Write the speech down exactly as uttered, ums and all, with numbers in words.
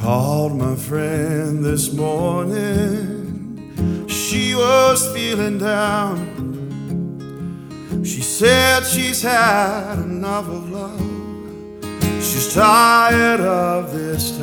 called my friend this morning. She was feeling down. She said she's had enough of love. She's tired of this